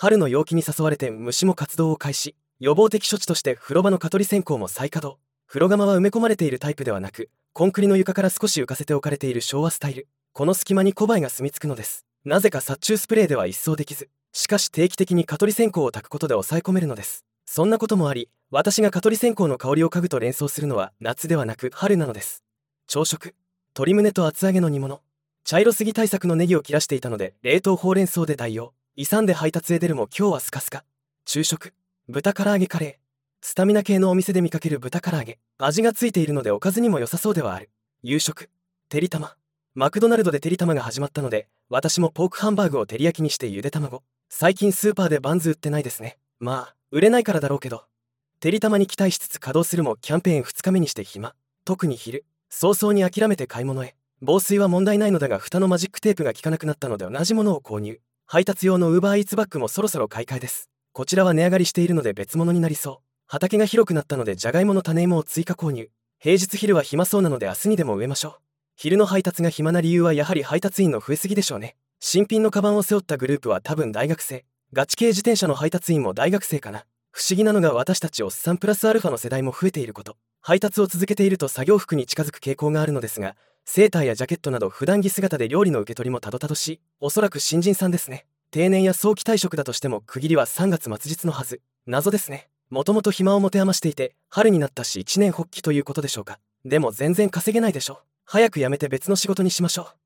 春の陽気に誘われて虫も活動を開始。予防的処置として風呂場の蚊取り線香も再稼働。風呂釜は埋め込まれているタイプではなく、コンクリの床から少し浮かせて置かれている昭和スタイル。この隙間にコバエが住み着くのです。なぜか殺虫スプレーでは一掃できず、しかし定期的に蚊取り線香を焚くことで抑え込めるのです。そんなこともあり、私が蚊取り線香の香りを嗅ぐと連想するのは夏ではなく春なのです。朝食、鶏胸と厚揚げの煮物。茶色すぎ対策のネギを切らしていたので冷凍ほうれん草で代用。勇んで配達へ出るも今日はスカスカ。昼食、豚唐揚げカレー。スタミナ系のお店で見かける豚唐揚げ、味がついているのでおかずにも良さそうではある。夕食、てりたま。マクドナルドでてりたまが始まったので、私もポークハンバーグを照り焼きにしてゆで卵。最近スーパーでバンズ売ってないですね。まあ売れないからだろうけど。てりたまに期待しつつ稼働するもキャンペーン2日目にして暇。特に昼、早々に諦めて買い物へ。防水は問題ないのだが蓋のマジックテープが効かなくなったので同じものを購入。配達用の Uber Eats バッグもそろそろ買い替えです。こちらは値上がりしているので別物になりそう。畑が広くなったのでじゃがいもの種芋を追加購入。平日昼は暇そうなので明日にでも植えましょう。昼の配達が暇な理由はやはり配達員の増えすぎでしょうね。新品のカバンを背負ったグループは多分大学生。ガチ系自転車の配達員も大学生かな。不思議なのが私たちおっさんプラスアルファの世代も増えていること。配達を続けていると作業服に近づく傾向があるのですが、セーターやジャケットなど普段着姿で料理の受け取りもたどたどしい。おそらく新人さんですね。定年や早期退職だとしても区切りは3月末日のはず。謎ですね。もともと暇を持て余していて春になったし一年発起ということでしょうか。でも全然稼げないでしょ。早く辞めて別の仕事にしましょう。